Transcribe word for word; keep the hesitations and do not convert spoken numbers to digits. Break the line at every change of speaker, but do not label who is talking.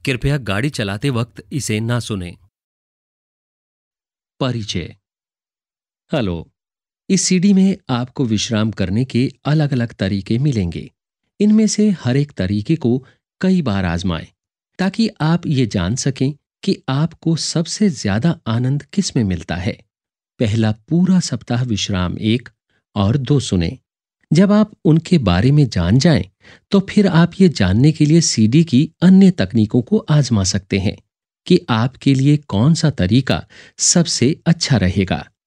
कृपया गाड़ी चलाते वक्त इसे ना सुनें। परिचय। हेलो, इस सीडी में आपको विश्राम करने के अलग अलग तरीके मिलेंगे। इनमें से हर एक तरीके को कई बार आजमाएं ताकि आप ये जान सकें कि आपको सबसे ज्यादा आनंद किस में मिलता है। पहला पूरा सप्ताह विश्राम एक और दो सुने। जब आप उनके बारे में जान जाएं, तो फिर आप ये जानने के लिए सीडी की अन्य तकनीकों को आजमा सकते हैं कि आपके लिए कौन सा तरीका सबसे अच्छा रहेगा।